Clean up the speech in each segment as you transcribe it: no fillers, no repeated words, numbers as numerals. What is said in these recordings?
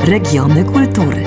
Regiony kultury.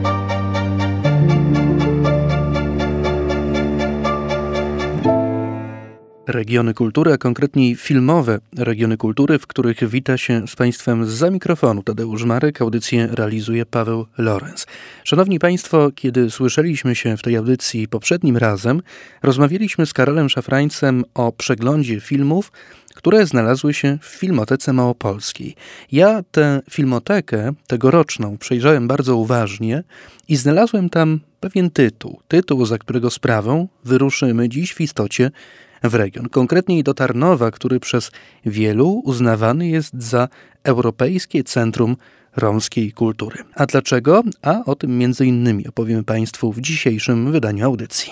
Regiony kultury, a konkretniej filmowe regiony kultury, w których wita się z Państwem zza mikrofonu Tadeusz Marek. Audycję realizuje Paweł Lorenz. Szanowni Państwo, kiedy słyszeliśmy się w tej audycji poprzednim razem, rozmawialiśmy z Karolem Szafrańcem o przeglądzie filmów, które znalazły się w Filmotece Małopolskiej. Ja tę filmotekę tegoroczną przejrzałem bardzo uważnie i znalazłem tam pewien tytuł, za którego sprawą wyruszymy dziś w istocie w region. Konkretniej do Tarnowa, który przez wielu uznawany jest za Europejskie Centrum Romskiej Kultury. A dlaczego? A o tym między innymi opowiem Państwu w dzisiejszym wydaniu audycji.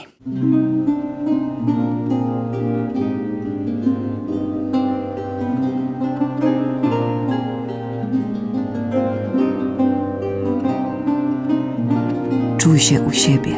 Czuj się u siebie.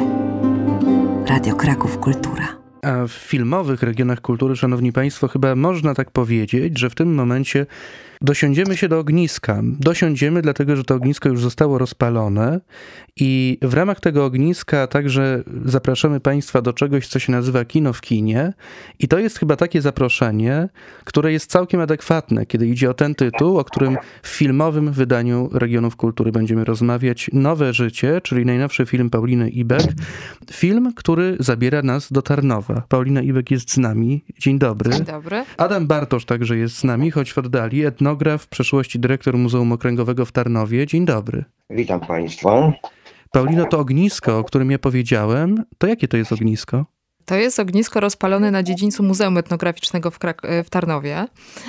Radio Kraków Kultura. A w filmowych regionach kultury, szanowni Państwo, chyba można tak powiedzieć, że w tym momencie dosiądziemy się do ogniska. Dosiądziemy, dlatego że to ognisko już zostało rozpalone i w ramach tego ogniska także zapraszamy Państwa do czegoś, co się nazywa Kino w kinie. I to jest chyba takie zaproszenie, które jest całkiem adekwatne, kiedy idzie o ten tytuł, o którym w filmowym wydaniu Regionów Kultury będziemy rozmawiać. Nowe życie, czyli najnowszy film Pauliny Ibek. Film, który zabiera nas do Tarnowa. Paulina Ibek jest z nami. Dzień dobry. Dzień dobry. Adam Bartosz także jest z nami, choć w oddali. Etnograf, w przeszłości dyrektor Muzeum Okręgowego w Tarnowie. Dzień dobry. Witam Państwa. Paulino, to ognisko, o którym ja powiedziałem, to jakie to jest ognisko? To jest ognisko rozpalone na dziedzińcu Muzeum Etnograficznego w Tarnowie.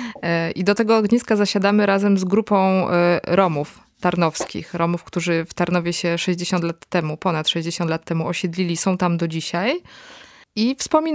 I do tego ogniska zasiadamy razem z grupą Romów tarnowskich. Romów, którzy w Tarnowie się 60 lat temu, ponad 60 lat temu osiedlili, są tam do dzisiaj. I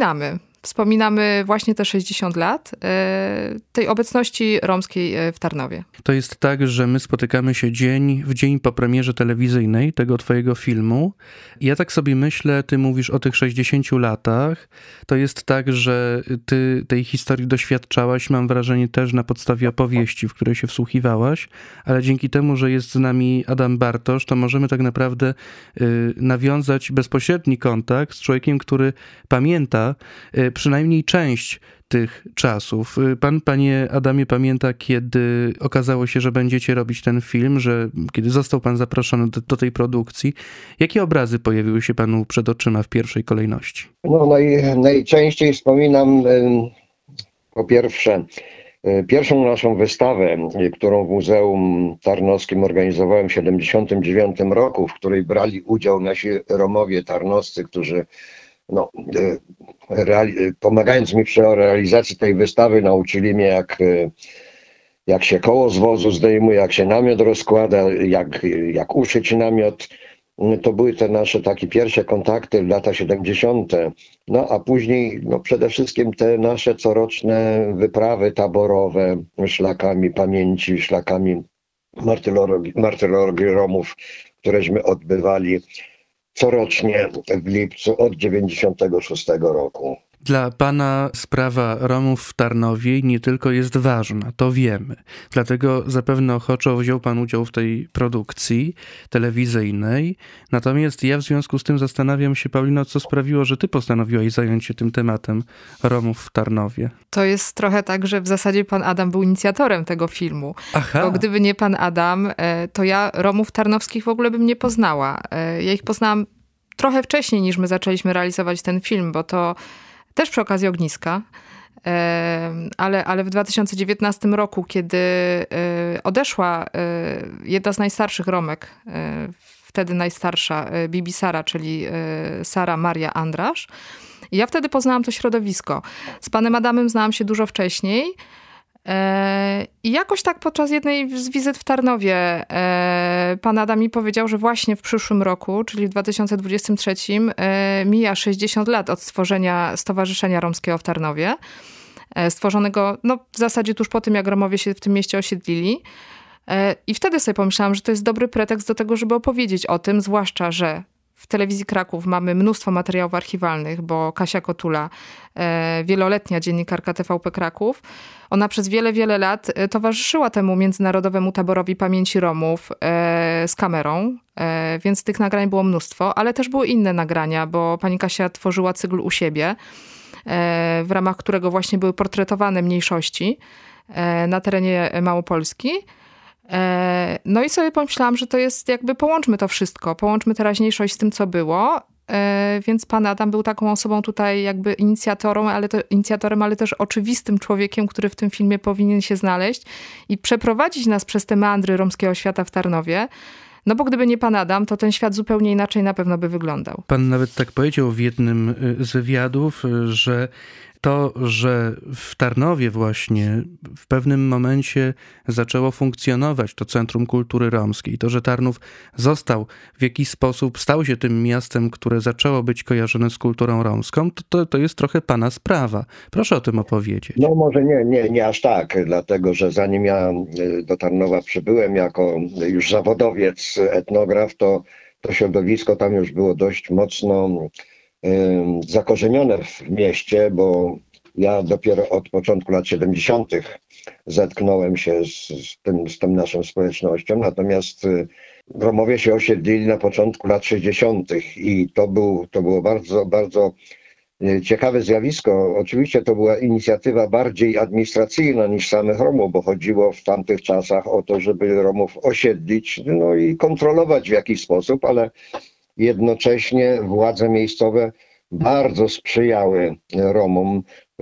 Wspominamy właśnie te 60 lat tej obecności romskiej w Tarnowie. To jest tak, że my spotykamy się dzień w dzień po premierze telewizyjnej tego twojego filmu. I ja tak sobie myślę, ty mówisz o tych 60 latach. To jest tak, że ty tej historii doświadczałaś, mam wrażenie, też na podstawie opowieści, w której się wsłuchiwałaś, ale dzięki temu, że jest z nami Adam Bartosz, to możemy tak naprawdę nawiązać bezpośredni kontakt z człowiekiem, który pamięta przynajmniej część tych czasów. Pan, panie Adamie, pamięta, kiedy okazało się, że będziecie robić ten film, że kiedy został pan zaproszony do tej produkcji, jakie obrazy pojawiły się panu przed oczyma w pierwszej kolejności? Najczęściej wspominam po pierwsze pierwszą naszą wystawę, którą w Muzeum Tarnowskim organizowałem w 1979 roku, w której brali udział nasi Romowie tarnowscy, którzy pomagając mi przy realizacji tej wystawy, nauczyli mnie, jak się koło z wozu zdejmuje, jak się namiot rozkłada, jak uszyć namiot. To były te nasze takie pierwsze kontakty w lata 70. A później przede wszystkim te nasze coroczne wyprawy taborowe szlakami pamięci, szlakami martyrologii Romów, któreśmy odbywali corocznie w lipcu od 96 roku. Dla pana sprawa Romów w Tarnowie nie tylko jest ważna, to wiemy. Dlatego zapewne ochoczo wziął pan udział w tej produkcji telewizyjnej. Natomiast ja w związku z tym zastanawiam się, Paulino, co sprawiło, że ty postanowiłaś zająć się tym tematem Romów w Tarnowie. To jest trochę tak, że w zasadzie pan Adam był inicjatorem tego filmu. Aha. Bo gdyby nie pan Adam, to ja Romów tarnowskich w ogóle bym nie poznała. Ja ich poznałam trochę wcześniej, niż my zaczęliśmy realizować ten film, bo to też przy okazji ogniska, ale w 2019 roku, kiedy odeszła jedna z najstarszych Romek, wtedy najstarsza, Bibi Sara, czyli Sara Maria Andrasz, i ja wtedy poznałam to środowisko. Z panem Adamem znałam się dużo wcześniej. I jakoś tak podczas jednej z wizyt w Tarnowie pan Adam mi powiedział, że właśnie w przyszłym roku, czyli w 2023, mija 60 lat od stworzenia Stowarzyszenia Romskiego w Tarnowie. Stworzonego w zasadzie tuż po tym, jak Romowie się w tym mieście osiedlili. I wtedy sobie pomyślałam, że to jest dobry pretekst do tego, żeby opowiedzieć o tym, zwłaszcza, że w telewizji Kraków mamy mnóstwo materiałów archiwalnych, bo Kasia Kotula, wieloletnia dziennikarka TVP Kraków, ona przez wiele, wiele lat towarzyszyła temu Międzynarodowemu Taborowi Pamięci Romów z kamerą, więc tych nagrań było mnóstwo, ale też były inne nagrania, bo pani Kasia tworzyła cykl u siebie, w ramach którego właśnie były portretowane mniejszości na terenie Małopolski. No i sobie pomyślałam, że to jest jakby połączmy to wszystko, połączmy teraźniejszość z tym, co było. Więc pan Adam był taką osobą tutaj jakby inicjatorem, ale też oczywistym człowiekiem, który w tym filmie powinien się znaleźć i przeprowadzić nas przez te meandry romskiego świata w Tarnowie. No bo gdyby nie pan Adam, to ten świat zupełnie inaczej na pewno by wyglądał. Pan nawet tak powiedział w jednym z wywiadów, że to, że w Tarnowie właśnie w pewnym momencie zaczęło funkcjonować to Centrum Kultury Romskiej, to, że Tarnów został w jakiś sposób, stał się tym miastem, które zaczęło być kojarzone z kulturą romską, to jest trochę pana sprawa. Proszę o tym opowiedzieć. No może nie aż tak, dlatego że zanim ja do Tarnowa przybyłem jako już zawodowiec, etnograf, to środowisko tam już było dość mocno zakorzenione w mieście, bo ja dopiero od początku lat 70. zetknąłem się z tą naszą społecznością, natomiast Romowie się osiedlili na początku lat 60. i to było bardzo, bardzo ciekawe zjawisko. Oczywiście to była inicjatywa bardziej administracyjna niż samych Romów, bo chodziło w tamtych czasach o to, żeby Romów osiedlić, no i kontrolować w jakiś sposób, ale jednocześnie władze miejscowe bardzo sprzyjały Romom,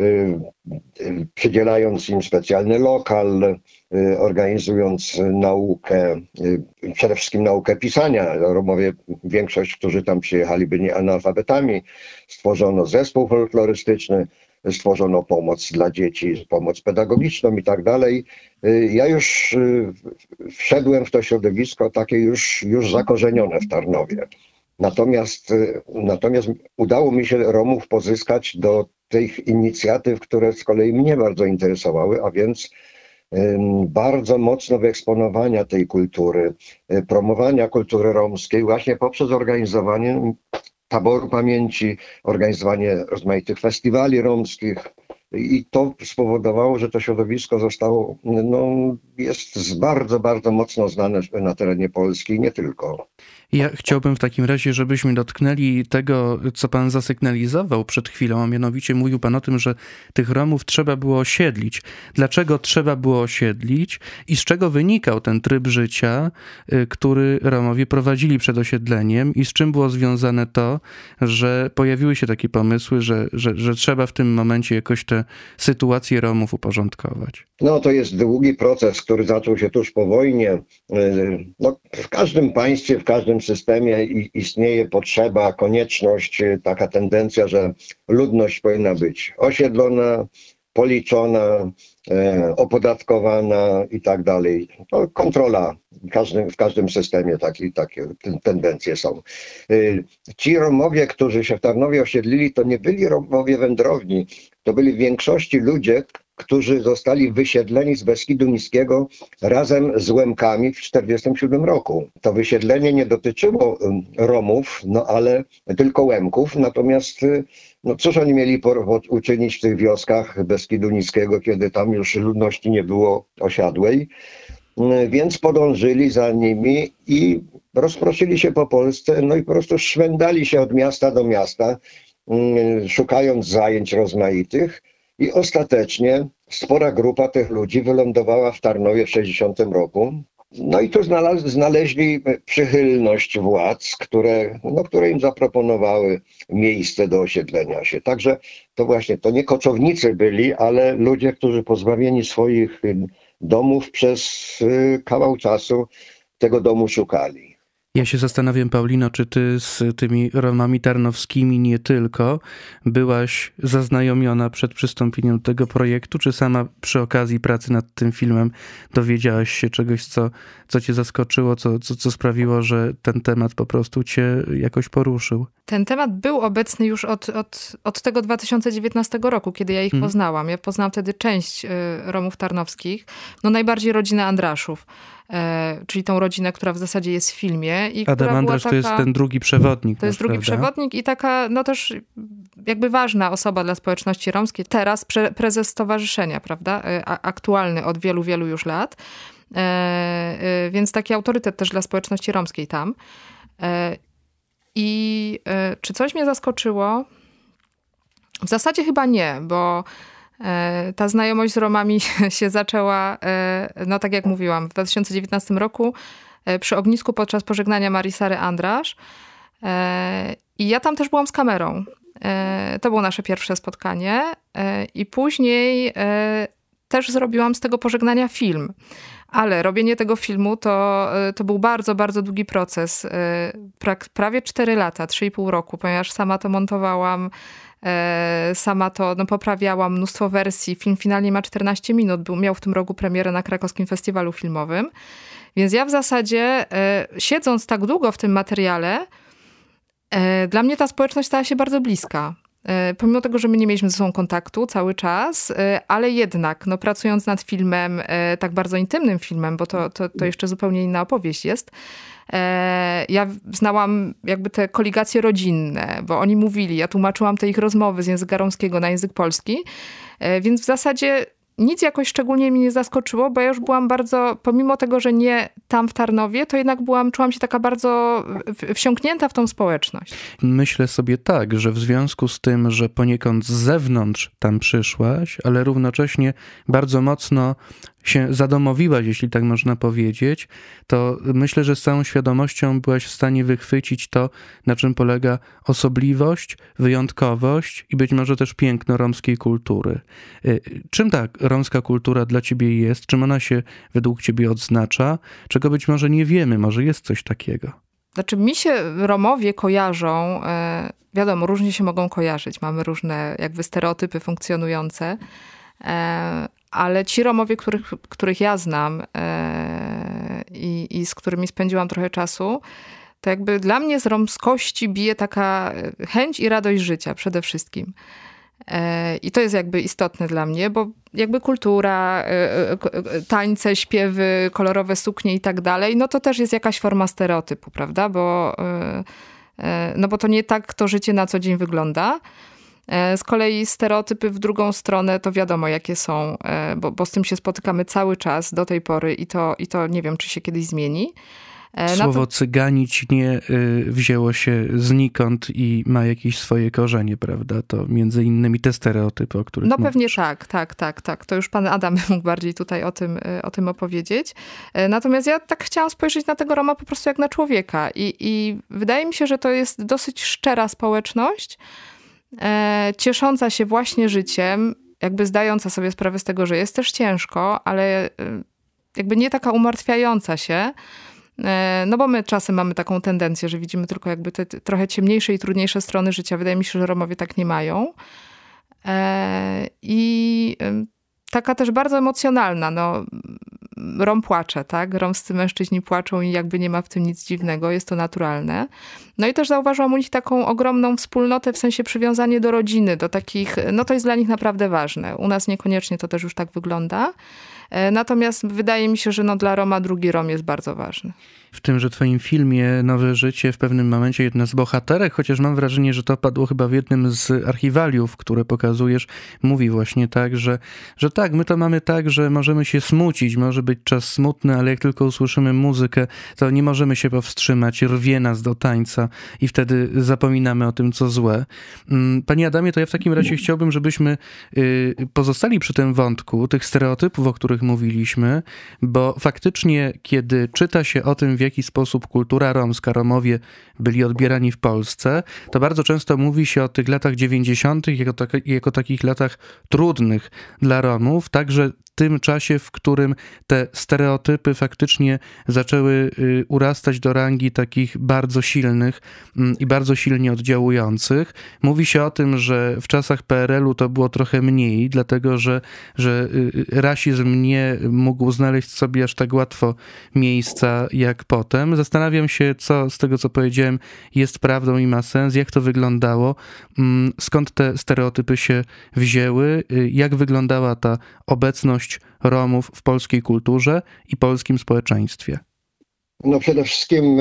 przydzielając im specjalny lokal, organizując naukę, przede wszystkim naukę pisania. Romowie, większość, którzy tam przyjechali, byli analfabetami. Stworzono zespół folklorystyczny, stworzono pomoc dla dzieci, pomoc pedagogiczną i tak dalej. Ja już wszedłem w to środowisko takie już zakorzenione w Tarnowie. Natomiast udało mi się Romów pozyskać do tych inicjatyw, które z kolei mnie bardzo interesowały, a więc bardzo mocno wyeksponowania tej kultury, promowania kultury romskiej właśnie poprzez organizowanie taboru pamięci, organizowanie rozmaitych festiwali romskich. I to spowodowało, że to środowisko zostało, jest bardzo, bardzo mocno znane na terenie Polski i nie tylko. Ja chciałbym w takim razie, żebyśmy dotknęli tego, co pan zasygnalizował przed chwilą, a mianowicie mówił pan o tym, że tych Romów trzeba było osiedlić. Dlaczego trzeba było osiedlić i z czego wynikał ten tryb życia, który Romowie prowadzili przed osiedleniem i z czym było związane to, że pojawiły się takie pomysły, że trzeba w tym momencie jakoś tę sytuację Romów uporządkować? No to jest długi proces, który zaczął się tuż po wojnie. W każdym państwie, w każdym systemie istnieje potrzeba, konieczność, taka tendencja, że ludność powinna być osiedlona, policzona, opodatkowana i tak dalej. To kontrola w każdym systemie takie tendencje są. Ci Romowie, którzy się w Tarnowie osiedlili, to nie byli Romowie wędrowni, to byli w większości ludzie, którzy zostali wysiedleni z Beskidu Niskiego razem z Łemkami w 1947 roku. To wysiedlenie nie dotyczyło Romów, ale tylko Łemków, natomiast cóż oni mieli uczynić w tych wioskach Beskidu Niskiego, kiedy tam już ludności nie było osiadłej, więc podążyli za nimi i rozproszyli się po Polsce, no i po prostu szwendali się od miasta do miasta, szukając zajęć rozmaitych. I ostatecznie spora grupa tych ludzi wylądowała w Tarnowie w 1960 roku. No i tu znaleźli przychylność władz, które im zaproponowały miejsce do osiedlenia się. Także to nie koczownicy byli, ale ludzie, którzy pozbawieni swoich domów przez kawał czasu tego domu szukali. Ja się zastanawiam, Paulino, czy ty z tymi Romami tarnowskimi nie tylko byłaś zaznajomiona przed przystąpieniem do tego projektu, czy sama przy okazji pracy nad tym filmem dowiedziałaś się czegoś, co cię zaskoczyło, co sprawiło, że ten temat po prostu cię jakoś poruszył? Ten temat był obecny już od tego 2019 roku, kiedy ja ich poznałam. Ja poznałam wtedy część Romów tarnowskich, najbardziej rodzinę Andraszów. czyli tą rodzinę, która w zasadzie jest w filmie. I Adam która Andrasz była to jest ten drugi przewodnik. To jest drugi przewodnik i taka też jakby ważna osoba dla społeczności romskiej. Teraz prezes stowarzyszenia, prawda? Aktualny od wielu, wielu już lat. Więc taki autorytet też dla społeczności romskiej tam. I czy coś mnie zaskoczyło? W zasadzie chyba nie, bo ta znajomość z Romami się zaczęła, tak jak mówiłam, w 2019 roku przy ognisku podczas pożegnania Marisary Andrasz. I ja tam też byłam z kamerą. To było nasze pierwsze spotkanie. I później też zrobiłam z tego pożegnania film. Ale robienie tego filmu to był bardzo, bardzo długi proces. Prawie 4 lata, 3,5 roku, ponieważ sama to montowałam, sama to poprawiałam, mnóstwo wersji. Film finalnie ma 14 minut, miał w tym roku premierę na Krakowskim Festiwalu Filmowym. Więc ja w zasadzie, siedząc tak długo w tym materiale, dla mnie ta społeczność stała się bardzo bliska. Pomimo tego, że my nie mieliśmy ze sobą kontaktu cały czas, ale jednak pracując nad filmem, tak bardzo intymnym filmem, bo to jeszcze zupełnie inna opowieść jest, ja znałam jakby te koligacje rodzinne, bo oni mówili, ja tłumaczyłam te ich rozmowy z języka romskiego na język polski, więc w zasadzie nic jakoś szczególnie mnie nie zaskoczyło, bo ja już byłam bardzo, pomimo tego, że nie tam w Tarnowie, to jednak czułam się taka bardzo wsiąknięta w tą społeczność. Myślę sobie tak, że w związku z tym, że poniekąd z zewnątrz tam przyszłaś, ale równocześnie bardzo mocno się zadomowiłaś, jeśli tak można powiedzieć, to myślę, że z całą świadomością byłaś w stanie wychwycić to, na czym polega osobliwość, wyjątkowość i być może też piękno romskiej kultury. Czym ta romska kultura dla ciebie jest? Czym ona się według ciebie odznacza? Czego być może nie wiemy? Może jest coś takiego? Znaczy mi się Romowie kojarzą, wiadomo, różnie się mogą kojarzyć. Mamy różne jakby stereotypy funkcjonujące, ale ci Romowie, których ja znam i z którymi spędziłam trochę czasu, to jakby dla mnie z romskości bije taka chęć i radość życia przede wszystkim. I to jest jakby istotne dla mnie, bo jakby kultura, tańce, śpiewy, kolorowe suknie i tak dalej, to też jest jakaś forma stereotypu, prawda? Bo to nie tak to życie na co dzień wygląda. Z kolei stereotypy w drugą stronę to wiadomo jakie są, bo z tym się spotykamy cały czas do tej pory i to nie wiem, czy się kiedyś zmieni. Słowo cyganić nie wzięło się znikąd i ma jakieś swoje korzenie, prawda? To między innymi te stereotypy, o których mówisz. Pewnie tak. To już pan Adam mógł bardziej tutaj o tym opowiedzieć. Natomiast ja tak chciałam spojrzeć na tego Roma po prostu jak na człowieka. I wydaje mi się, że to jest dosyć szczera społeczność, ciesząca się właśnie życiem, jakby zdająca sobie sprawę z tego, że jest też ciężko, ale jakby nie taka umartwiająca się. Bo my czasem mamy taką tendencję, że widzimy tylko jakby te trochę ciemniejsze i trudniejsze strony życia. Wydaje mi się, że Romowie tak nie mają. I taka też bardzo emocjonalna. Rom płacze, tak? Romscy mężczyźni płaczą i jakby nie ma w tym nic dziwnego. Jest to naturalne. I też zauważyłam u nich taką ogromną wspólnotę, w sensie przywiązanie do rodziny, do takich, to jest dla nich naprawdę ważne. U nas niekoniecznie to też już tak wygląda. Natomiast wydaje mi się, że dla Roma drugi Rom jest bardzo ważny. W tymże twoim filmie Nowe życie w pewnym momencie jedna z bohaterek, chociaż mam wrażenie, że to padło chyba w jednym z archiwaliów, które pokazujesz, mówi właśnie tak, że tak, my to mamy tak, że możemy się smucić, może być czas smutny, ale jak tylko usłyszymy muzykę, to nie możemy się powstrzymać, rwie nas do tańca i wtedy zapominamy o tym, co złe. Panie Adamie, to ja w takim razie chciałbym, żebyśmy pozostali przy tym wątku, tych stereotypów, o których mówiliśmy, bo faktycznie, kiedy czyta się o tym, w jaki sposób kultura romska, Romowie byli odbierani w Polsce, to bardzo często mówi się o tych latach 90. jako takich latach trudnych dla Romów, także tym czasie, w którym te stereotypy faktycznie zaczęły urastać do rangi takich bardzo silnych i bardzo silnie oddziałujących. Mówi się o tym, że w czasach PRL-u to było trochę mniej, dlatego że rasizm nie mógł znaleźć sobie aż tak łatwo miejsca jak potem. Zastanawiam się, co z tego, co powiedziałem, jest prawdą i ma sens, jak to wyglądało, skąd te stereotypy się wzięły, jak wyglądała ta obecność obecność Romów w polskiej kulturze i polskim społeczeństwie? No przede wszystkim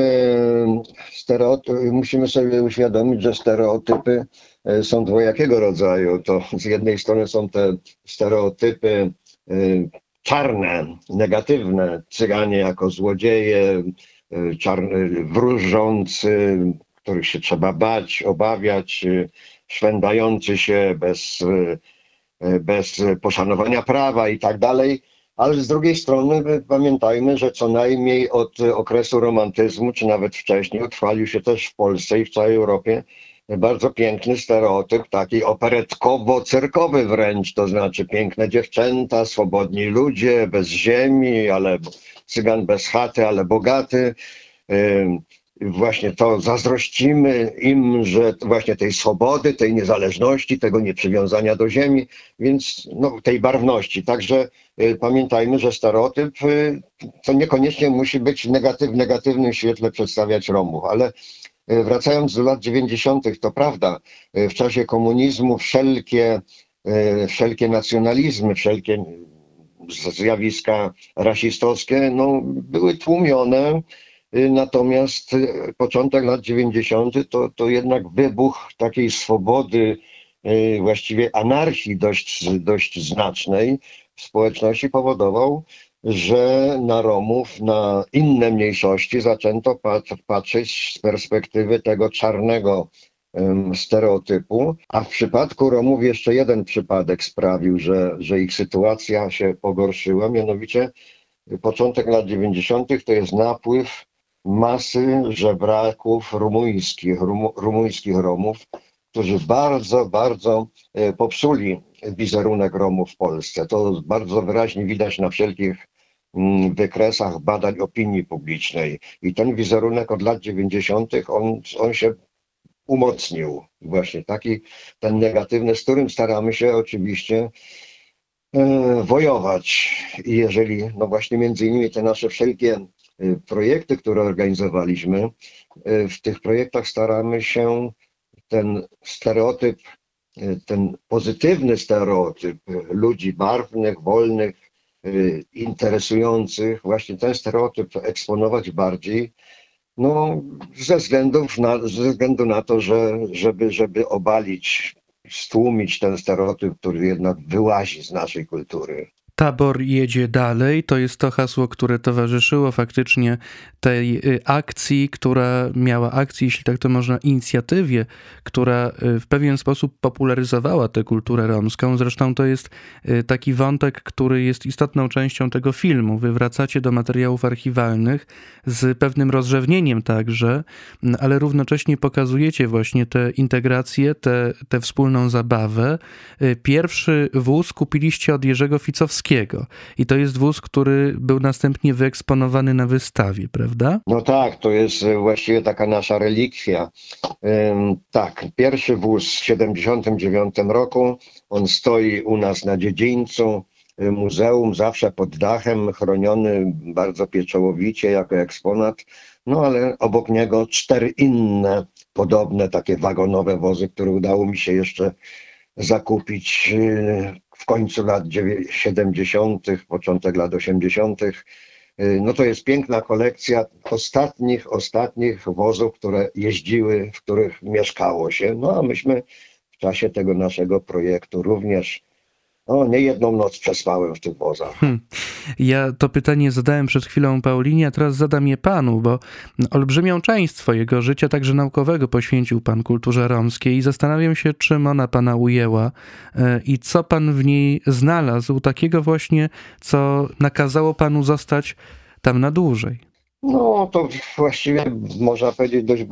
musimy sobie uświadomić, że stereotypy są dwojakiego rodzaju. To z jednej strony są te stereotypy czarne, negatywne, Cyganie jako złodzieje, wróżący, których się trzeba bać, obawiać, szwendający się bez poszanowania prawa i tak dalej. Ale z drugiej strony pamiętajmy, że co najmniej od okresu romantyzmu, czy nawet wcześniej, utrwalił się też w Polsce i w całej Europie bardzo piękny stereotyp, taki operetkowo-cyrkowy wręcz, to znaczy piękne dziewczęta, swobodni ludzie, bez ziemi, ale Cygan bez chaty, ale bogaty. Właśnie to zazdrościmy im, że właśnie tej swobody, tej niezależności, tego nieprzywiązania do ziemi, więc no, tej barwności. Także pamiętajmy, że stereotyp to niekoniecznie musi być w negatywnym świetle przedstawiać Romów, ale wracając do lat 90., to prawda, w czasie komunizmu wszelkie nacjonalizmy, wszelkie zjawiska rasistowskie no, były tłumione. Natomiast początek lat 90. to jednak wybuch takiej swobody, właściwie anarchii dość znacznej w społeczności powodował, że na Romów, na inne mniejszości zaczęto patrzeć z perspektywy tego czarnego stereotypu, a w przypadku Romów jeszcze jeden przypadek sprawił, że ich sytuacja się pogorszyła, mianowicie początek lat 90. to jest napływ masy żebraków rumuńskich Romów, którzy bardzo popsuli wizerunek Romów w Polsce. To bardzo wyraźnie widać na wszelkich wykresach badań opinii publicznej. I ten wizerunek od lat 90. on się umocnił. Właśnie taki, ten negatywny, z którym staramy się oczywiście wojować. I jeżeli, no właśnie między innymi te nasze wszelkie projekty, które organizowaliśmy, w tych projektach staramy się ten stereotyp, ten pozytywny stereotyp ludzi barwnych, wolnych, interesujących, właśnie ten stereotyp eksponować bardziej, no ze względu na to, żeby obalić, stłumić ten stereotyp, który jednak wyłazi z naszej kultury. Tabor jedzie dalej. To jest to hasło, które towarzyszyło faktycznie tej akcji, która miała akcję, jeśli tak to można, inicjatywie, która w pewien sposób popularyzowała tę kulturę romską. Zresztą to jest taki wątek, który jest istotną częścią tego filmu. Wy wracacie do materiałów archiwalnych z pewnym rozrzewnieniem także, ale równocześnie pokazujecie właśnie tę integrację, tę wspólną zabawę. Pierwszy wóz kupiliście od Jerzego Ficowskiego. I to jest wóz, który był następnie wyeksponowany na wystawie, prawda? No tak, to jest właściwie taka nasza relikwia. Tak, pierwszy wóz w 1979 roku, on stoi u nas na dziedzińcu muzeum, zawsze pod dachem, chroniony bardzo pieczołowicie jako eksponat, no ale obok niego 4 inne podobne takie wagonowe wozy, które udało mi się jeszcze zakupić w końcu lat 70., początek lat 80. No to jest piękna kolekcja ostatnich wozów, które jeździły, w których mieszkało się. No a myśmy w czasie tego naszego projektu również nie jedną noc przespałem w tych wozach. Ja to pytanie zadałem przed chwilą Paulinie, a teraz zadam je panu, bo olbrzymią część swojego życia, także naukowego, poświęcił pan kulturze romskiej i zastanawiam się, czym ona pana ujęła i co pan w niej znalazł, takiego właśnie, co nakazało panu zostać tam na dłużej. No to właściwie można powiedzieć dość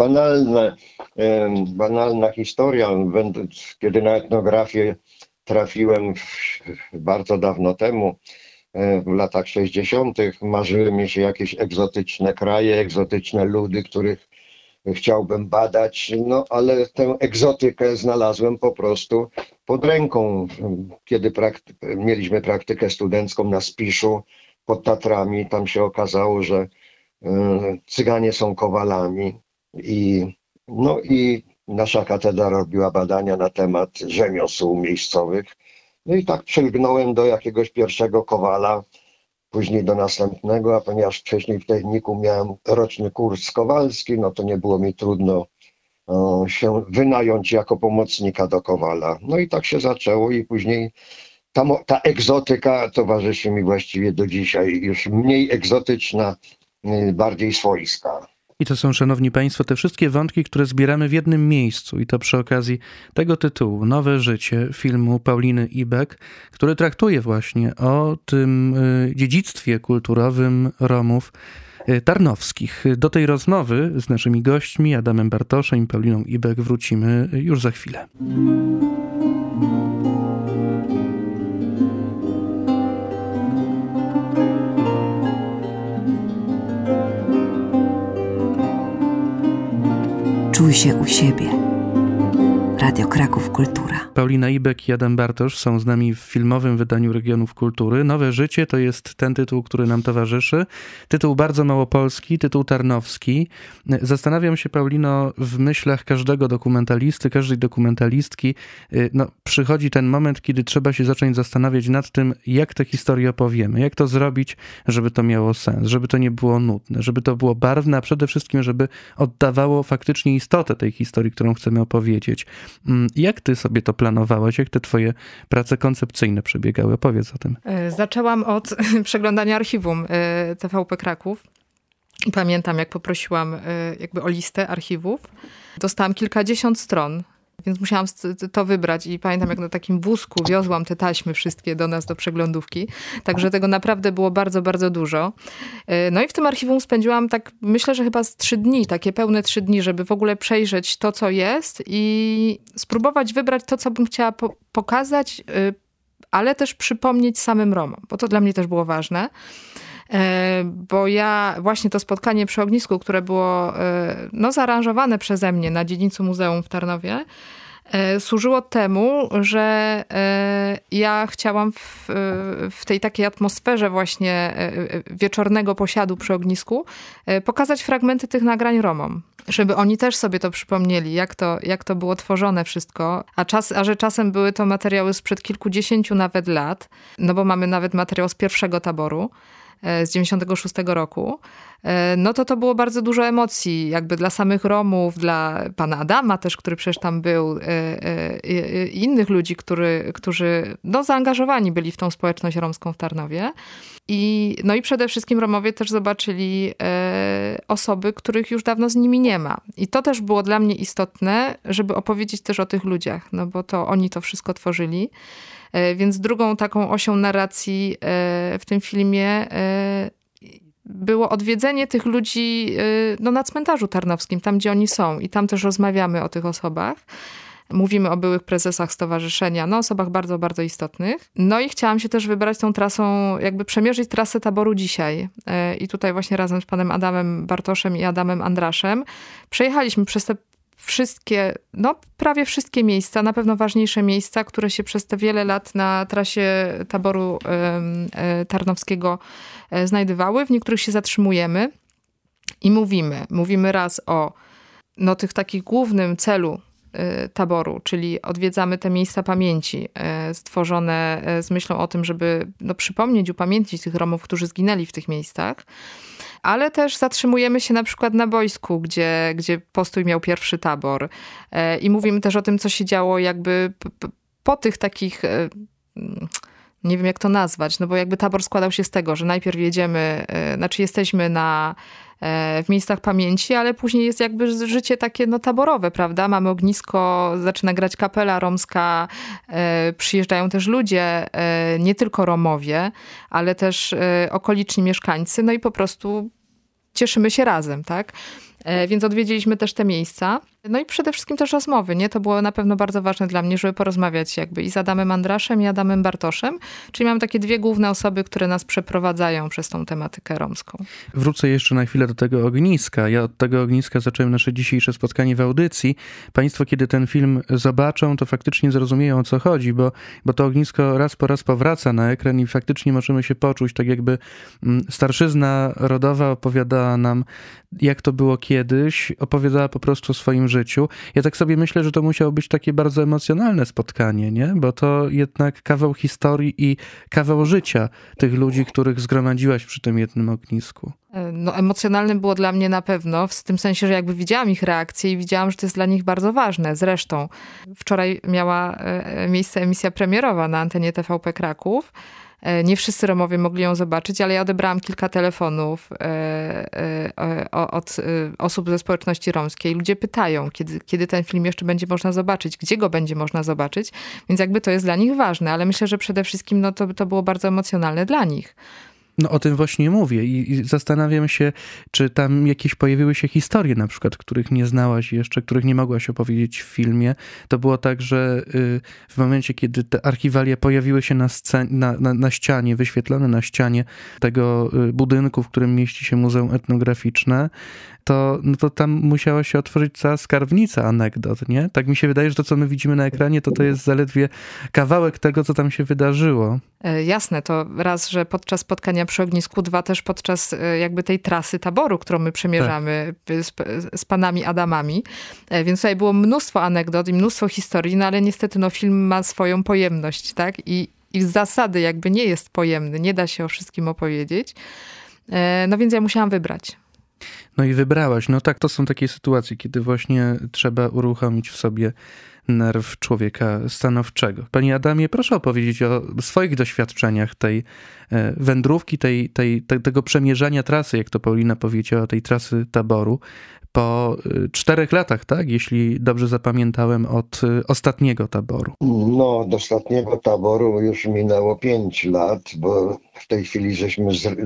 banalna historia. Kiedy na etnografię trafiłem bardzo dawno temu, w latach 60. marzyły mi się jakieś egzotyczne kraje, egzotyczne ludy, których chciałbym badać, no ale tę egzotykę znalazłem po prostu pod ręką. Kiedy mieliśmy praktykę studencką na Spiszu pod Tatrami, tam się okazało, że Cyganie są kowalami i nasza katedra robiła badania na temat rzemiosł miejscowych. No i tak przylgnąłem do jakiegoś pierwszego kowala, później do następnego, a ponieważ wcześniej w technikum miałem roczny kurs kowalski, no to nie było mi trudno się wynająć jako pomocnika do kowala. No i tak się zaczęło i później ta egzotyka towarzyszy mi właściwie do dzisiaj, już mniej egzotyczna, bardziej swojska. I to są, szanowni państwo, te wszystkie wątki, które zbieramy w jednym miejscu i to przy okazji tego tytułu, Nowe życie, filmu Pauliny Ibek, który traktuje właśnie o tym dziedzictwie kulturowym Romów tarnowskich. Do tej rozmowy z naszymi gośćmi, Adamem Bartoszem i Pauliną Ibek, wrócimy już za chwilę. Czuj się u siebie. Radio Kraków Kultura. Paulina Ibek i Adam Bartosz są z nami w filmowym wydaniu Regionów Kultury. Nowe życie to jest ten tytuł, który nam towarzyszy. Tytuł bardzo małopolski, tytuł tarnowski. Zastanawiam się, Paulino, w myślach każdego dokumentalisty, każdej dokumentalistki, przychodzi ten moment, kiedy trzeba się zacząć zastanawiać nad tym, jak tę historię opowiemy, jak to zrobić, żeby to miało sens, żeby to nie było nudne, żeby to było barwne, a przede wszystkim, żeby oddawało faktycznie istotę tej historii, którą chcemy opowiedzieć. Jak ty sobie to planowałaś? Jak te twoje prace koncepcyjne przebiegały? Opowiedz o tym. Zaczęłam od przeglądania archiwum TVP Kraków. I pamiętam, jak poprosiłam jakby o listę archiwów. Dostałam kilkadziesiąt stron, więc musiałam to wybrać i pamiętam, jak na takim wózku wiozłam te taśmy wszystkie do nas, do przeglądówki. Także tego naprawdę było bardzo, bardzo dużo. No i w tym archiwum spędziłam tak, myślę, że chyba z 3 dni, takie pełne 3 dni, żeby w ogóle przejrzeć to, co jest i spróbować wybrać to, co bym chciała pokazać, ale też przypomnieć samym Romom, bo to dla mnie też było ważne. Bo ja właśnie to spotkanie przy ognisku, które było zaaranżowane przeze mnie na dziedzińcu muzeum w Tarnowie, służyło temu, że ja chciałam w tej takiej atmosferze właśnie wieczornego posiadu przy ognisku pokazać fragmenty tych nagrań Romom. Żeby oni też sobie to przypomnieli, jak to było tworzone wszystko. A że czasem były to materiały sprzed kilkudziesięciu nawet lat, no bo mamy nawet materiał z pierwszego taboru, z 96 roku, no to było bardzo dużo emocji, jakby dla samych Romów, dla pana Adama też, który przecież tam był, i innych ludzi, którzy zaangażowani byli w tą społeczność romską w Tarnowie. I przede wszystkim Romowie też zobaczyli osoby, których już dawno z nimi nie ma. I to też było dla mnie istotne, żeby opowiedzieć też o tych ludziach, no bo to oni to wszystko tworzyli. Więc drugą taką osią narracji w tym filmie było odwiedzenie tych ludzi na cmentarzu tarnowskim, tam gdzie oni są. I tam też rozmawiamy o tych osobach. Mówimy o byłych prezesach stowarzyszenia, osobach bardzo, bardzo istotnych. No i chciałam się też wybrać tą trasą, jakby przemierzyć trasę taboru dzisiaj. I tutaj właśnie razem z panem Adamem Bartoszem i Adamem Andraszem przejechaliśmy przez te wszystkie, prawie wszystkie miejsca, na pewno ważniejsze miejsca, które się przez te wiele lat na trasie taboru tarnowskiego znajdowały. W niektórych się zatrzymujemy i mówimy raz o tych takich głównym celu taboru, czyli odwiedzamy te miejsca pamięci stworzone z myślą o tym, żeby przypomnieć, upamiętnić tych Romów, którzy zginęli w tych miejscach. Ale też zatrzymujemy się na przykład na boisku, gdzie postój miał pierwszy tabor. I mówimy też o tym, co się działo jakby po tych takich, nie wiem jak to nazwać, bo jakby tabor składał się z tego, że najpierw jesteśmy w miejscach pamięci, ale później jest jakby życie takie taborowe, prawda? Mamy ognisko, zaczyna grać kapela romska, przyjeżdżają też ludzie, nie tylko Romowie, ale też okoliczni mieszkańcy, i po prostu cieszymy się razem, tak? Więc odwiedziliśmy też te miejsca. I przede wszystkim też rozmowy, nie? To było na pewno bardzo ważne dla mnie, żeby porozmawiać jakby i z Adamem Andraszem i Adamem Bartoszem. Czyli mam takie 2 główne osoby, które nas przeprowadzają przez tą tematykę romską. Wrócę jeszcze na chwilę do tego ogniska. Ja od tego ogniska zacząłem nasze dzisiejsze spotkanie w audycji. Państwo, kiedy ten film zobaczą, to faktycznie zrozumieją, o co chodzi, bo to ognisko raz po raz powraca na ekran i faktycznie możemy się poczuć, tak jakby starszyzna rodowa opowiadała nam, jak to było kiedyś, opowiadała po prostu o swoim życiu. Ja tak sobie myślę, że to musiało być takie bardzo emocjonalne spotkanie, nie? Bo to jednak kawał historii i kawał życia tych ludzi, których zgromadziłaś przy tym jednym ognisku. No, emocjonalnym było dla mnie na pewno, w tym sensie, że jakby widziałam ich reakcje i widziałam, że to jest dla nich bardzo ważne. Zresztą wczoraj miała miejsce emisja premierowa na antenie TVP Kraków. Nie wszyscy Romowie mogli ją zobaczyć, ale ja odebrałam kilka telefonów od osób ze społeczności romskiej. Ludzie pytają, kiedy ten film jeszcze będzie można zobaczyć, gdzie go będzie można zobaczyć, więc jakby to jest dla nich ważne, ale myślę, że przede wszystkim no, to było bardzo emocjonalne dla nich. No o tym właśnie mówię i zastanawiam się, czy tam jakieś pojawiły się historie na przykład, których nie znałaś jeszcze, których nie mogłaś opowiedzieć w filmie. To było tak, że w momencie, kiedy te archiwalia pojawiły się na ścianie, wyświetlone na ścianie tego budynku, w którym mieści się Muzeum Etnograficzne, to tam musiała się otworzyć cała skarbnica anegdot, nie? Tak mi się wydaje, że to, co my widzimy na ekranie, to jest zaledwie kawałek tego, co tam się wydarzyło. Jasne, to raz, że podczas spotkania przy ognisku, dwa też podczas jakby tej trasy taboru, którą my przemierzamy z panami Adamami. Więc tutaj było mnóstwo anegdot i mnóstwo historii, no ale niestety no, film ma swoją pojemność, tak? I z zasady jakby nie jest pojemny, nie da się o wszystkim opowiedzieć. No więc ja musiałam wybrać. No i wybrałaś. No tak, to są takie sytuacje, kiedy właśnie trzeba uruchomić w sobie nerw człowieka stanowczego. Panie Adamie, proszę opowiedzieć o swoich doświadczeniach tej wędrówki, tego przemierzania trasy, jak to Paulina powiedziała, tej trasy taboru. Po 4 latach, tak? Jeśli dobrze zapamiętałem, od ostatniego taboru. No, od ostatniego taboru już minęło 5 lat, bo w tej chwili żeśmy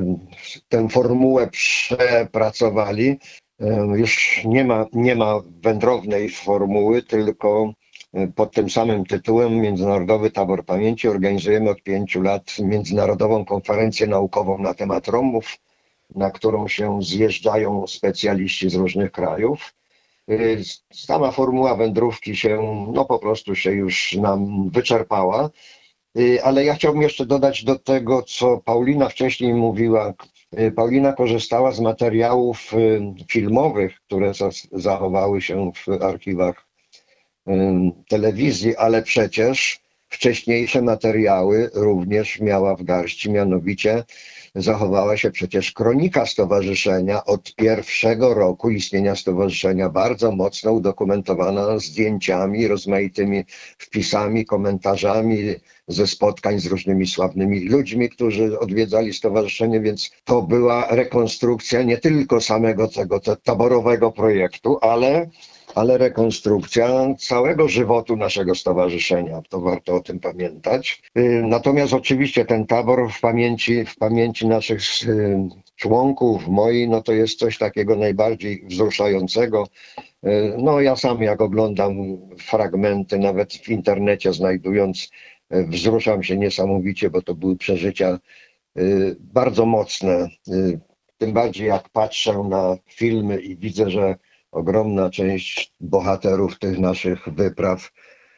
tę formułę przepracowali. Już nie ma wędrownej formuły, tylko pod tym samym tytułem Międzynarodowy Tabor Pamięci organizujemy od 5 lat międzynarodową konferencję naukową na temat Romów, na którą się zjeżdżają specjaliści z różnych krajów. Sama formuła wędrówki po prostu się już nam wyczerpała, ale ja chciałbym jeszcze dodać do tego, co Paulina wcześniej mówiła. Paulina korzystała z materiałów filmowych, które zachowały się w archiwach telewizji, ale przecież wcześniejsze materiały również miała w garści, mianowicie zachowała się przecież kronika stowarzyszenia od pierwszego roku istnienia stowarzyszenia, bardzo mocno udokumentowana zdjęciami, rozmaitymi wpisami, komentarzami ze spotkań z różnymi sławnymi ludźmi, którzy odwiedzali stowarzyszenie, więc to była rekonstrukcja nie tylko samego tego taborowego projektu, ale rekonstrukcja całego żywotu naszego stowarzyszenia. To warto o tym pamiętać. Natomiast oczywiście ten tabor w pamięci naszych członków, mojej, to jest coś takiego najbardziej wzruszającego. Ja sam jak oglądam fragmenty, nawet w internecie znajdując, wzruszam się niesamowicie, bo to były przeżycia bardzo mocne. Tym bardziej jak patrzę na filmy i widzę, że ogromna część bohaterów tych naszych wypraw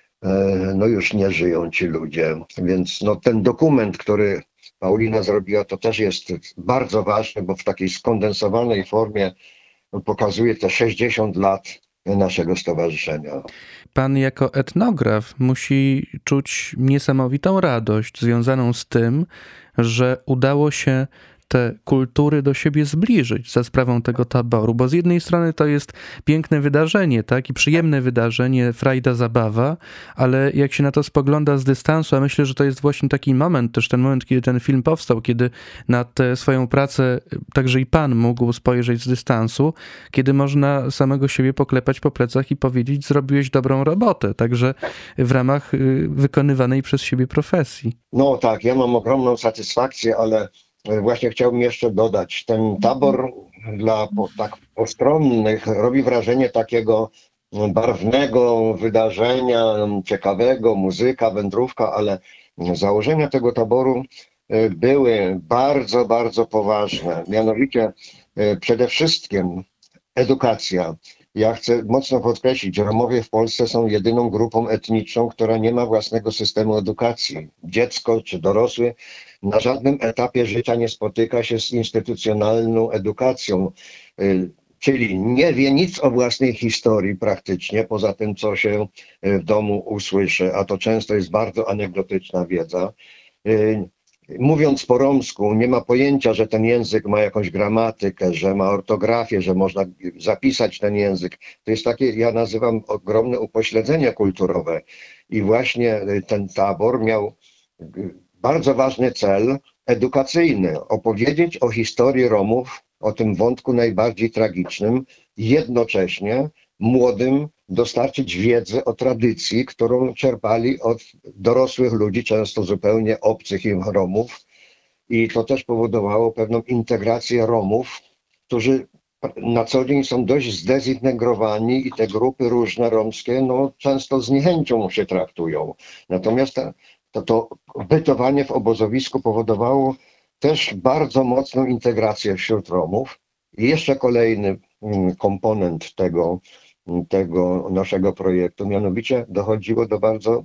już nie żyją ci ludzie. Więc ten dokument, który Paulina zrobiła, to też jest bardzo ważny, bo w takiej skondensowanej formie pokazuje te 60 lat naszego stowarzyszenia. Pan jako etnograf musi czuć niesamowitą radość związaną z tym, że udało się te kultury do siebie zbliżyć za sprawą tego taboru, bo z jednej strony to jest piękne wydarzenie, tak, i przyjemne wydarzenie, frajda, zabawa, ale jak się na to spogląda z dystansu, a myślę, że to jest właśnie taki moment, też ten moment, kiedy ten film powstał, kiedy na tę swoją pracę także i pan mógł spojrzeć z dystansu, kiedy można samego siebie poklepać po plecach i powiedzieć, zrobiłeś dobrą robotę, także w ramach wykonywanej przez siebie profesji. No tak, ja mam ogromną satysfakcję, ale właśnie chciałbym jeszcze dodać, ten tabor dla tak postronnych robi wrażenie takiego barwnego wydarzenia, ciekawego, muzyka, wędrówka, ale założenia tego taboru były bardzo, bardzo poważne. Mianowicie przede wszystkim edukacja. Ja chcę mocno podkreślić, Romowie w Polsce są jedyną grupą etniczną, która nie ma własnego systemu edukacji. Dziecko czy dorosły na żadnym etapie życia nie spotyka się z instytucjonalną edukacją. czyli nie wie nic o własnej historii praktycznie, poza tym, co się w domu usłyszy, a to często jest bardzo anegdotyczna wiedza. Mówiąc po romsku, nie ma pojęcia, że ten język ma jakąś gramatykę, że ma ortografię, że można zapisać ten język. To jest takie, ja nazywam, ogromne upośledzenie kulturowe. I właśnie ten tabor miał bardzo ważny cel edukacyjny. Opowiedzieć o historii Romów, o tym wątku najbardziej tragicznym, jednocześnie młodym dostarczyć wiedzę o tradycji, którą czerpali od dorosłych ludzi, często zupełnie obcych im Romów. I to też powodowało pewną integrację Romów, którzy na co dzień są dość zdezintegrowani i te grupy różne romskie no, często z niechęcią się traktują. Natomiast to bytowanie w obozowisku powodowało też bardzo mocną integrację wśród Romów. I jeszcze kolejny komponent tego naszego projektu, mianowicie dochodziło do bardzo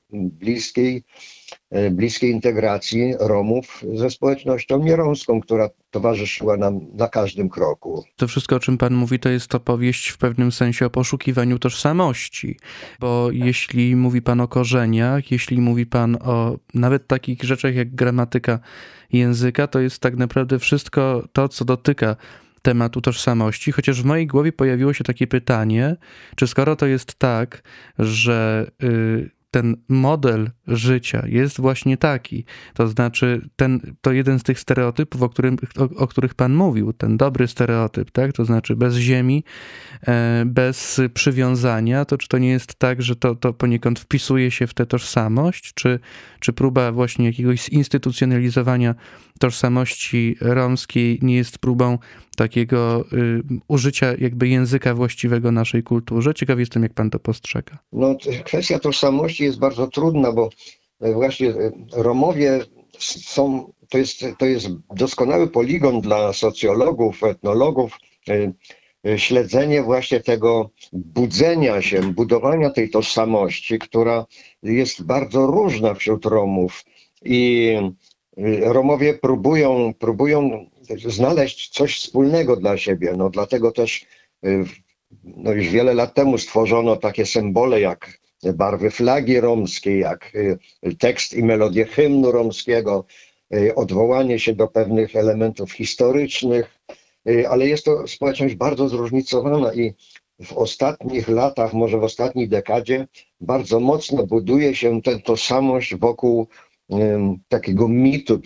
bliskiej integracji Romów ze społecznością nieromską, która towarzyszyła nam na każdym kroku. To wszystko, o czym pan mówi, to jest opowieść w pewnym sensie o poszukiwaniu tożsamości, bo jeśli mówi pan o korzeniach, jeśli mówi pan o nawet takich rzeczach jak gramatyka języka, to jest tak naprawdę wszystko to, co dotyka tematu tożsamości, chociaż w mojej głowie pojawiło się takie pytanie, czy skoro to jest tak, że ten model życia jest właśnie taki, to znaczy to jeden z tych stereotypów, o których pan mówił, ten dobry stereotyp, tak? To znaczy bez ziemi, bez przywiązania, to czy to nie jest tak, że to poniekąd wpisuje się w tę tożsamość, czy próba właśnie jakiegoś zinstytucjonalizowania tożsamości romskiej nie jest próbą takiego użycia jakby języka właściwego naszej kulturze? Ciekaw jestem, jak pan to postrzega. No, kwestia tożsamości jest bardzo trudna, bo właśnie Romowie to jest doskonały poligon dla socjologów, etnologów, śledzenie właśnie tego budzenia się, budowania tej tożsamości, która jest bardzo różna wśród Romów i Romowie próbują znaleźć coś wspólnego dla siebie. No, dlatego też już wiele lat temu stworzono takie symbole jak barwy flagi romskiej, jak tekst i melodię hymnu romskiego, odwołanie się do pewnych elementów historycznych, ale jest to społeczność bardzo zróżnicowana i w ostatnich latach, może w ostatniej dekadzie bardzo mocno buduje się tę tożsamość wokół takiego mitu,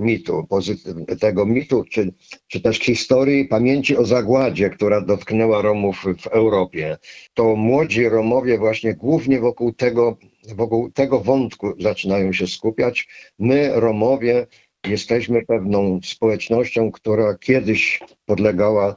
czy też historii pamięci o zagładzie, która dotknęła Romów w Europie. To młodzi Romowie właśnie głównie wokół tego wątku zaczynają się skupiać. My, Romowie, jesteśmy pewną społecznością, która kiedyś podlegała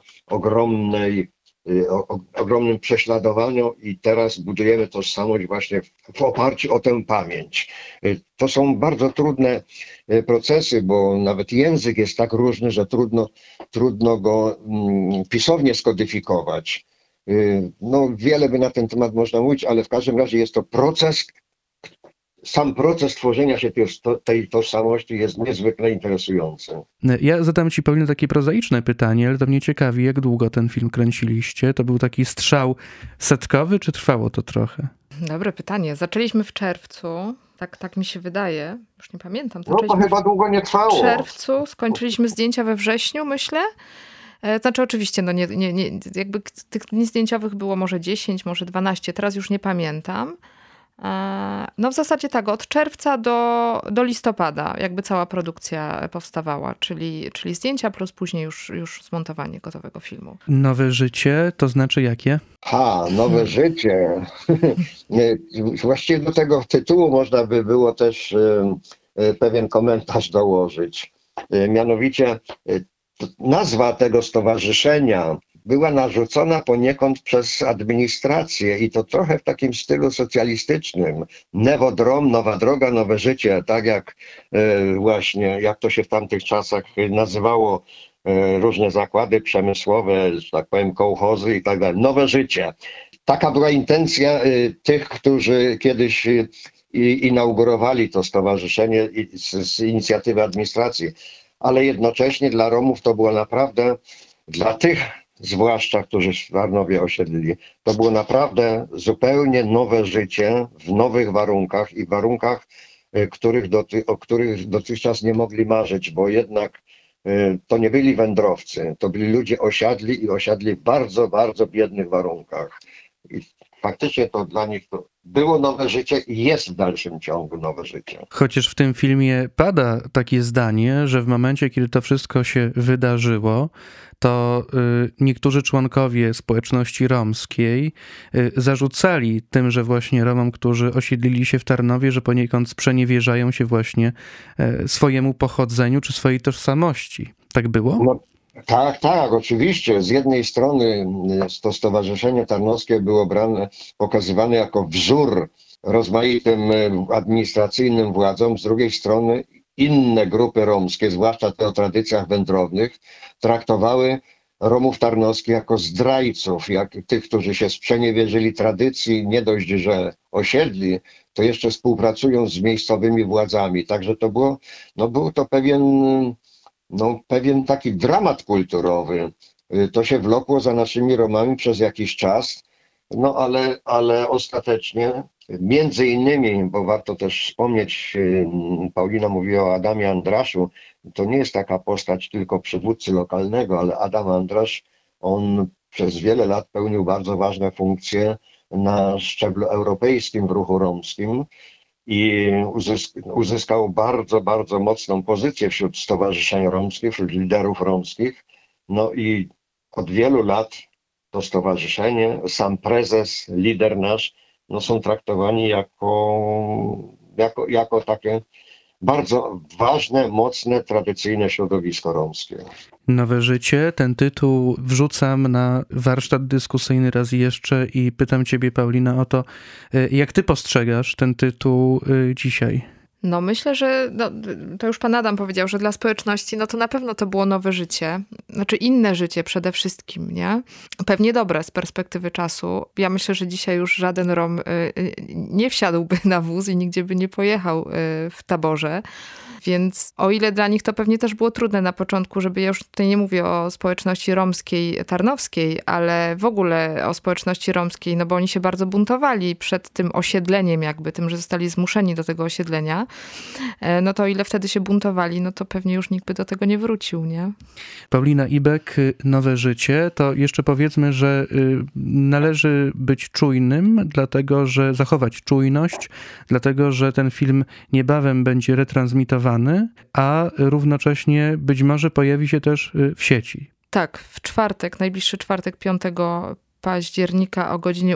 ogromnym prześladowaniom i teraz budujemy tożsamość właśnie w oparciu o tę pamięć. To są bardzo trudne procesy, bo nawet język jest tak różny, że trudno go pisownie skodyfikować. No, wiele by na ten temat można mówić, ale w każdym razie jest to proces. Sam proces tworzenia się tej tożsamości jest niezwykle interesujący. Ja zadam ci pewnie takie prozaiczne pytanie, ale to mnie ciekawi, jak długo ten film kręciliście? To był taki strzał setkowy, czy trwało to trochę? Dobre pytanie. Zaczęliśmy w czerwcu, tak mi się wydaje, już nie pamiętam. No to chyba długo nie trwało. W czerwcu, skończyliśmy zdjęcia we wrześniu, myślę. Znaczy oczywiście, no jakby tych dni zdjęciowych było może 10, może 12, teraz już nie pamiętam. No w zasadzie tak, od czerwca do listopada jakby cała produkcja powstawała, czyli zdjęcia plus później już zmontowanie gotowego filmu. Nowe życie, to znaczy jakie? Nowe życie. Właściwie do tego tytułu można by było też pewien komentarz dołożyć. Mianowicie nazwa tego stowarzyszenia była narzucona poniekąd przez administrację i to trochę w takim stylu socjalistycznym. Newodrom, nowa droga, nowe życie, tak jak właśnie, jak to się w tamtych czasach nazywało, różne zakłady przemysłowe, że tak powiem kołchozy i tak dalej. Nowe życie. Taka była intencja tych, którzy kiedyś inaugurowali to stowarzyszenie z inicjatywy administracji, ale jednocześnie dla Romów to było naprawdę, dla tych zwłaszcza którzy w Tarnowie osiedlili. To było naprawdę zupełnie nowe życie w nowych warunkach i warunkach, o których dotychczas nie mogli marzyć, bo jednak to nie byli wędrowcy, to byli ludzie osiadli w bardzo, bardzo biednych warunkach. I faktycznie to dla nich to było nowe życie i jest w dalszym ciągu nowe życie. Chociaż w tym filmie pada takie zdanie, że w momencie, kiedy to wszystko się wydarzyło, to niektórzy członkowie społeczności romskiej zarzucali tym, że właśnie Romom, którzy osiedlili się w Tarnowie, że poniekąd sprzeniewierzają się właśnie swojemu pochodzeniu czy swojej tożsamości. Tak było? No, tak, oczywiście. Z jednej strony to Stowarzyszenie Tarnowskie było pokazywane jako wzór rozmaitym administracyjnym władzom, z drugiej strony inne grupy romskie, zwłaszcza te o tradycjach wędrownych, traktowały Romów tarnowskich jako zdrajców, jak tych, którzy się sprzeniewierzyli tradycji, nie dość, że osiedli, to jeszcze współpracują z miejscowymi władzami. Także to był to pewien taki dramat kulturowy. To się wlokło za naszymi Romami przez jakiś czas, ale ostatecznie, między innymi, bo warto też wspomnieć, Paulina mówiła o Adamie Andraszu, to nie jest taka postać tylko przywódcy lokalnego, ale Adam Andrasz, on przez wiele lat pełnił bardzo ważne funkcje na szczeblu europejskim w ruchu romskim i uzyskał bardzo, bardzo mocną pozycję wśród stowarzyszeń romskich, wśród liderów romskich. No i od wielu lat to stowarzyszenie, sam prezes, lider nasz, są traktowani jako takie bardzo ważne, mocne, tradycyjne środowisko romskie. Nowe życie, ten tytuł wrzucam na warsztat dyskusyjny raz jeszcze i pytam ciebie, Paulina, o to, jak ty postrzegasz ten tytuł dzisiaj? No myślę, że to już pan Adam powiedział, że dla społeczności to na pewno to było nowe życie. Znaczy inne życie przede wszystkim, nie? Pewnie dobre z perspektywy czasu. Ja myślę, że dzisiaj już żaden Rom nie wsiadłby na wóz i nigdzie by nie pojechał w taborze. Więc o ile dla nich to pewnie też było trudne na początku, żeby ja już tutaj nie mówię o społeczności romskiej, tarnowskiej, ale w ogóle o społeczności romskiej, bo oni się bardzo buntowali przed tym osiedleniem jakby, tym, że zostali zmuszeni do tego osiedlenia, to o ile wtedy się buntowali, to pewnie już nikt by do tego nie wrócił, nie? Paulina Ibek, Nowe życie, to jeszcze powiedzmy, że należy być czujnym, dlatego, że zachować czujność, dlatego, że ten film niebawem będzie retransmitowany, a równocześnie być może pojawi się też w sieci. Tak, w czwartek, najbliższy czwartek, 5 października o godzinie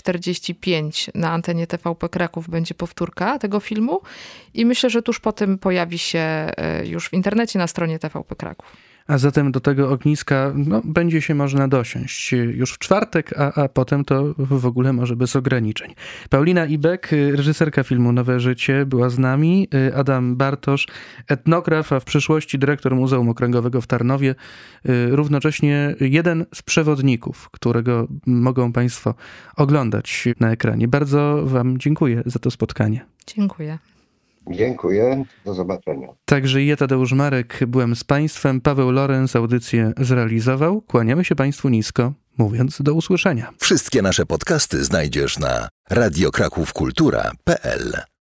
8:45 na antenie TVP Kraków będzie powtórka tego filmu i myślę, że tuż po tym pojawi się już w internecie na stronie TVP Kraków. A zatem do tego ogniska będzie się można dosiąść już w czwartek, a potem to w ogóle może bez ograniczeń. Paulina Ibek, reżyserka filmu Nowe życie, była z nami. Adam Bartosz, etnograf, a w przyszłości dyrektor Muzeum Okręgowego w Tarnowie. Równocześnie jeden z przewodników, którego mogą państwo oglądać na ekranie. Bardzo wam dziękuję za to spotkanie. Dziękuję. Dziękuję, do zobaczenia. Także ja, Tadeusz Marek, byłem z państwem. Paweł Lorenz audycję zrealizował. Kłaniamy się państwu nisko, mówiąc do usłyszenia. Wszystkie nasze podcasty znajdziesz na radiokrakówkultura.pl.